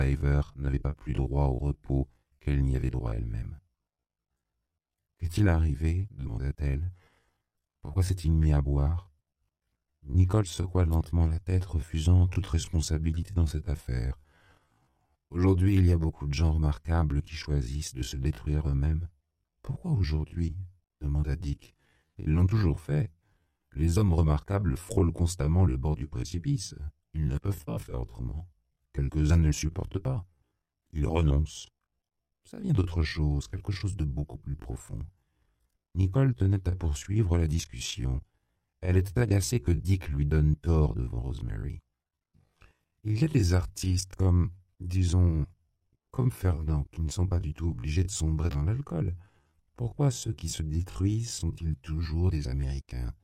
Driver n'avait pas plus droit au repos qu'elle n'y avait droit elle-même. « Qu'est-il arrivé » demanda-t-elle. « Pourquoi s'est-il mis à boire ?» Nicole secoua lentement la tête, refusant toute responsabilité dans cette affaire. Aujourd'hui, il y a beaucoup de gens remarquables qui choisissent de se détruire eux-mêmes. « Pourquoi aujourd'hui » demanda Dick. « Ils l'ont toujours fait. Les hommes remarquables frôlent constamment le bord du précipice. Ils ne peuvent pas faire autrement. Quelques-uns ne le supportent pas. Ils renoncent. Ça vient d'autre chose, quelque chose de beaucoup plus profond. » Nicole tenait à poursuivre la discussion. Elle était agacée que Dick lui donne tort devant Rosemary. Il y a des artistes comme, disons, comme Ferdinand, qui ne sont pas du tout obligés de sombrer dans l'alcool. Pourquoi ceux qui se détruisent sont-ils toujours des Américains?